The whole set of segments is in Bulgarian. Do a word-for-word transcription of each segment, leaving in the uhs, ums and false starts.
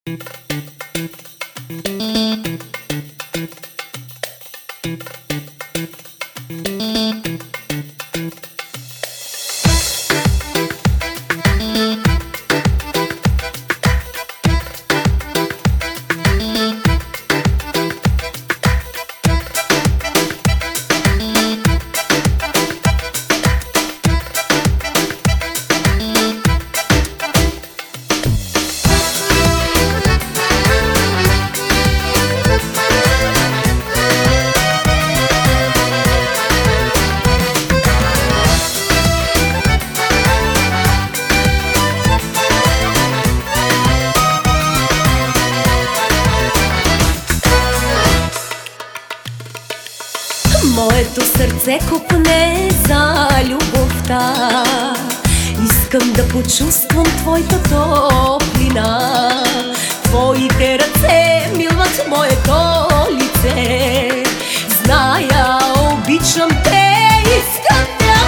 Моето сърце копне за любовта. Искам да почувствам твоята топлина. Твоите ръце милват моето лице. Зная, обичам те, искам те.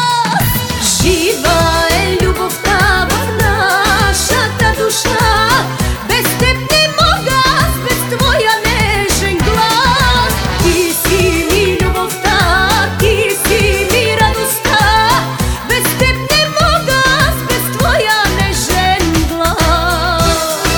Жива е любовта в нашата душа. Без теб не мога, без твоя нежен глас. Ти си ми любовта, ти си ми радостта. Без теб не мога, без твоя нежен глас.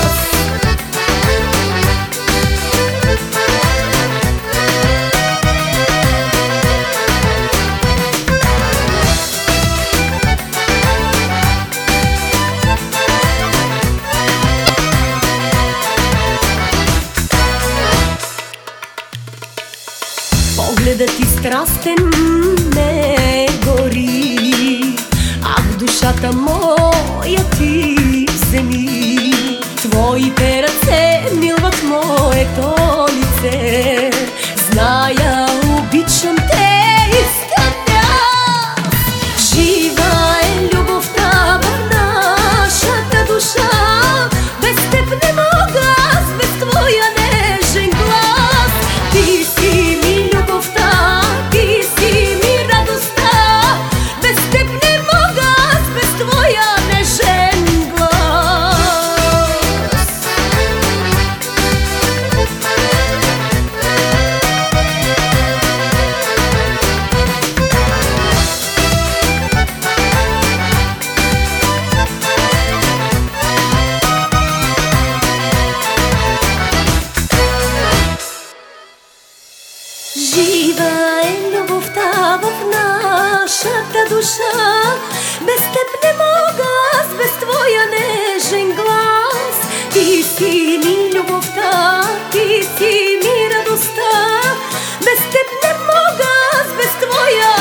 Погледът ти страстен ме гори, а в душата моя ти вземи. Твоите ръце милват моето лице. Зная, обичам те, искам те. Жива е любовта в нашата душа. Без теб не мога, без твоя нежен глас. Ти си ми любовта, ти си ми радостта. Без теб не мога, без твоя нежен глас. Жива е любовта в нашата душа. Без теб не мога, без твоя нежен глас. Ти си ми любовта, ти си ми радостта. Без теб не мога, без твоя